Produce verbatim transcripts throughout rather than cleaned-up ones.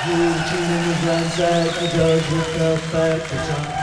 Routine in his ransack, the judge with the fact, the trunk.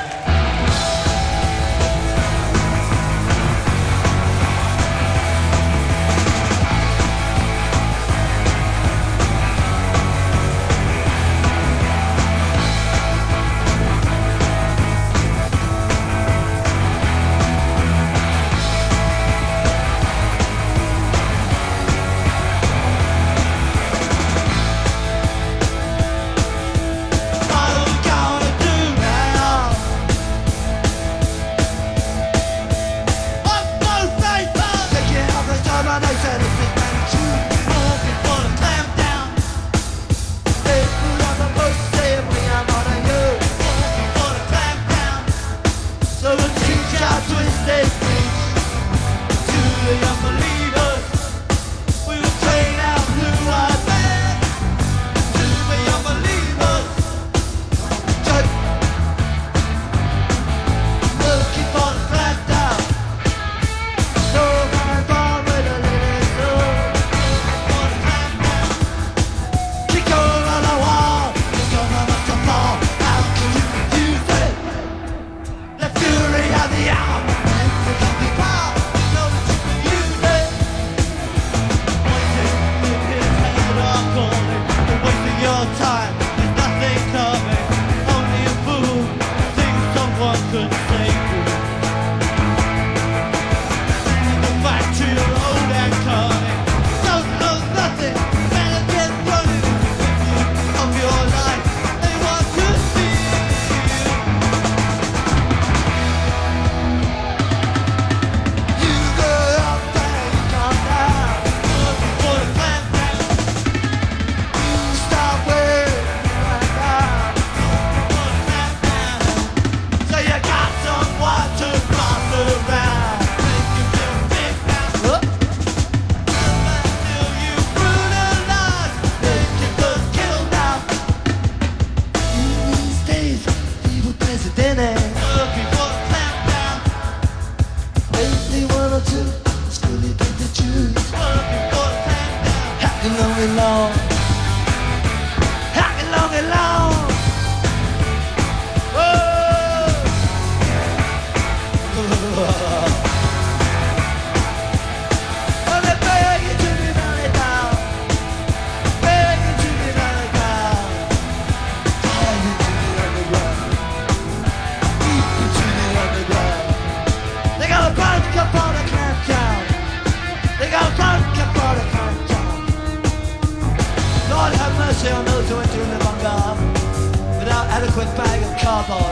On those who enter in the bunker without adequate bag of cardboard.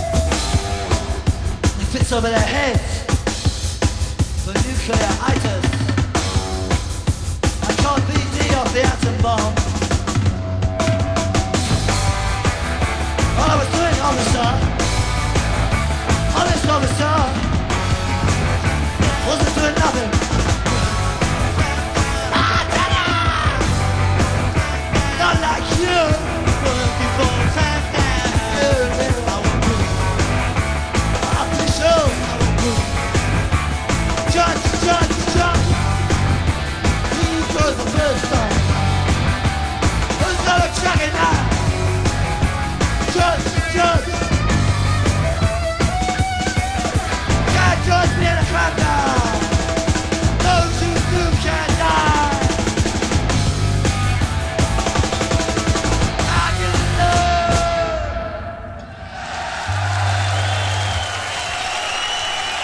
It fits over their heads for nuclear items. I can't B D off the atom bomb. All I was doing, officer, honest officer, wasn't doing nothing. Not like you.